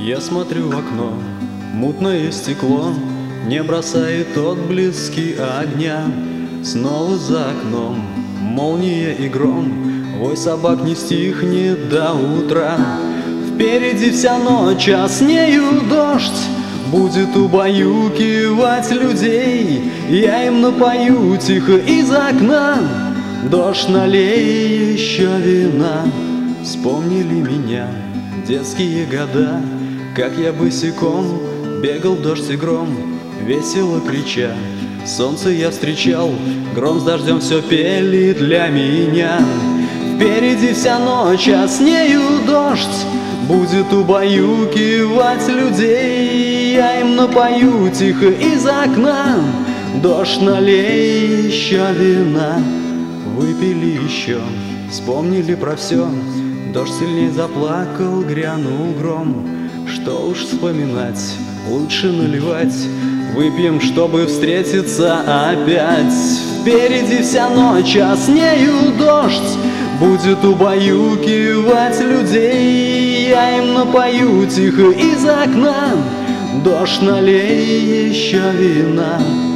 Я смотрю в окно, мутное стекло не бросает отблески огня. Снова за окном молния и гром, вой собак не стихнет до утра. Впереди вся ночь, а с нею дождь будет убаюкивать людей. Я им напою тихо из окна: дождь, налей еще вина. Вспомнили меня детские года, как я босиком бегал в дождь и гром, весело крича. Солнце я встречал, гром с дождем все пели для меня. Впереди вся ночь, а с нею дождь будет убаюкивать людей. Я им напою тихо из окна: дождь, налей еще вина. Выпили еще, вспомнили про все. Дождь сильней заплакал, грянул гром. Что уж вспоминать, лучше наливать. Выпьем, чтобы встретиться опять. Впереди вся ночь, а с нею дождь будет убаюкивать людей. Я им напою тихо из окна: дождь, налей еще вина.